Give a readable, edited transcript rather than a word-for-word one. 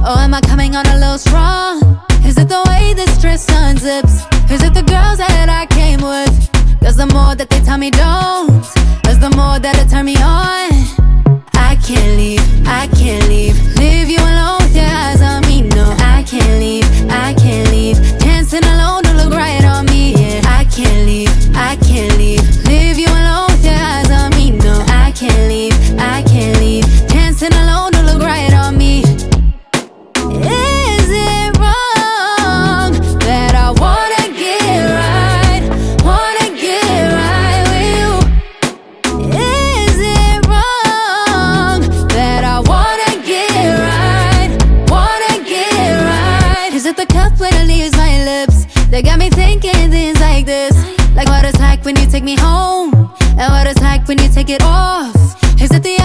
Or am I coming on a little strong? Is it the way this dress unzips? Is it the girls that I came with? Cause the more that they tell me don't, is the more that it turn me on. I can't leave, I can't leave. Leave you alone with your eyes on me, no. I can't leave, I can't leave. Dancing alone to look right on me, yeah. I can't leave, I can't leave. Leave you alone with your eyes on me, no. I can't leave, I can't leave. Dancing alone to look right on me. Is it wrong that I wanna get right? Wanna get right with you? Is it wrong that I wanna get right? Wanna get right? Is it the cup when it leaves my lips that got me thinking things like this? Like what it's like when you take me home, and what it's like when you take it off. Is it the